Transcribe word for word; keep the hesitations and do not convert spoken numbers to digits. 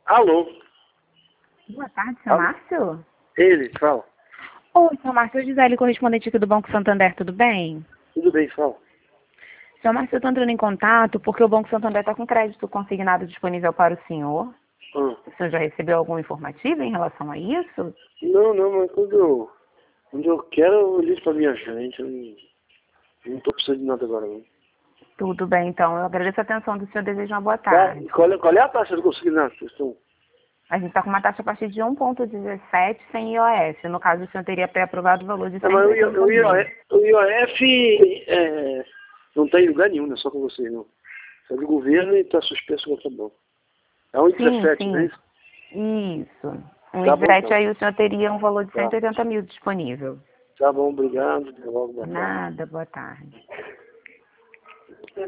Alô? Boa tarde, seu Alô? Márcio. Ele, fala. Oi, seu Márcio, eu Gisele, correspondente aqui do Banco Santander, tudo bem? Tudo bem, fala. Seu Márcio, eu estou entrando em contato porque o Banco Santander está com crédito consignado disponível para o senhor. Ah. O senhor já recebeu algum informativo em relação a isso? Não, não, mas quando eu, quando eu quero, eu ligo pra minha gerente. Eu não, não tô precisando de nada agora, não. Tudo bem, então. Eu agradeço a atenção do senhor e desejo uma boa Tá, tarde. qual, é, qual é a taxa do consignado? Vocês estão... A gente está com uma taxa a partir de um vírgula dezessete sem I O F. No caso, o senhor teria pré-aprovado o valor de É, cento mas e o, I- oitenta o, mil. I O F, o I O F é, não tá em lugar nenhum, não é só com vocês, não. É do governo e tá suspenso no bom. É um Sim, dezessete, não é sim. isso? Isso. Um Tá bom, dezessete então. aí o senhor teria um valor de Tá. cento e oitenta mil disponível. Tá bom, obrigado. Até logo, boa tarde. Nada, boa tarde.